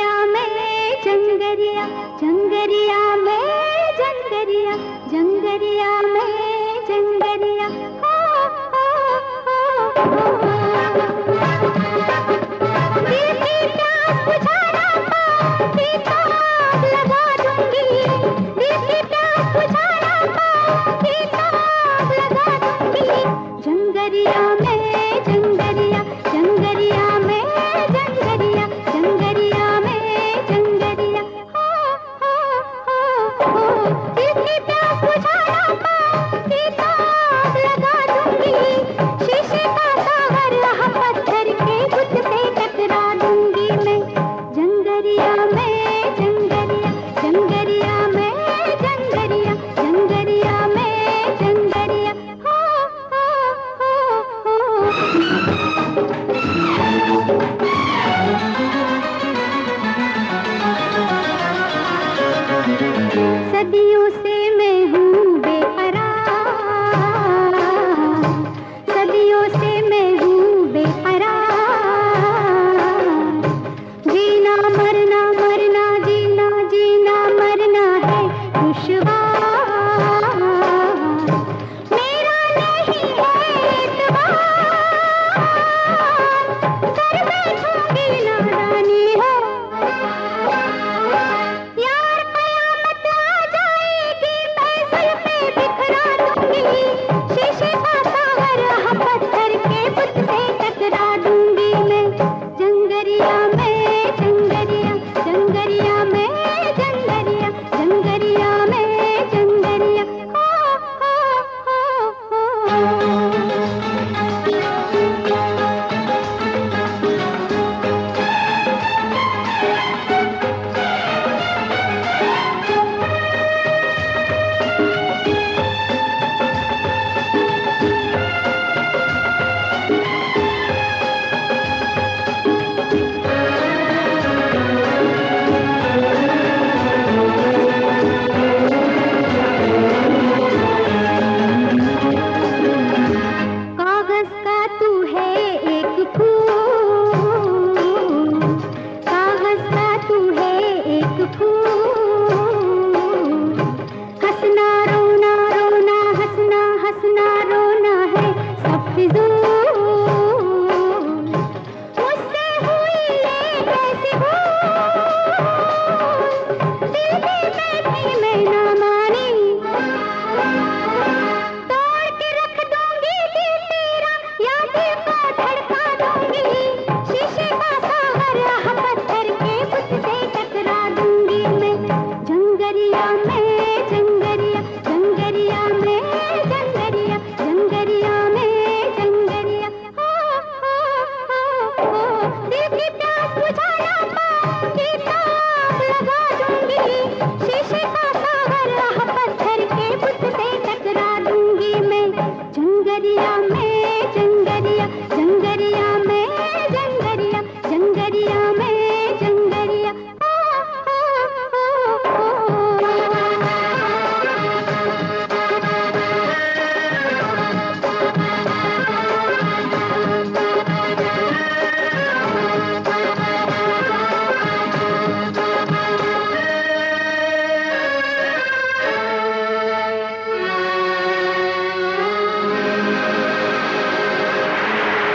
जंगरिया में जंगरिया, जंगरिया में जंगरिया, जंगरिया में जंगरिया। दिल की प्यास बुझाना पाऊंगी तो आग लगा दूंगी, दिल की प्यास बुझाना पाऊंगी तो आग लगा दूंगी। जंगरिया में जंगरिया, जंगरिया में जंगरिया, जंगरिया में जंगरिया। दिल की प्यास बुझाना पाऊंगी तो आग लगा दूंगी, शीशे का सागर हम पत्थर के बुत से टकरा दूंगी मैं। जंगरिया में जंगरिया, जंगरिया में जंगरिया, जंगरिया में जंगरिया। सदियों से मैं हूँ बेकरार, सदियों से मैं हूँ बेकरार। जीना मरना, मरना जीना, जीना मरना है दुश्वार। मेरा नहीं है एतबार, कर बैठूंगी नादानी हो। यार कयामत आ जाएगी, मैं जुल्फे बिखरा दूंगी, शीशे का सागर हम पत्थर के बुत से टकरा दूंगी मैं। जंगरिया में जंगरिया, जंगरिया में जंगरिया, जंगरिया में जंगरिया।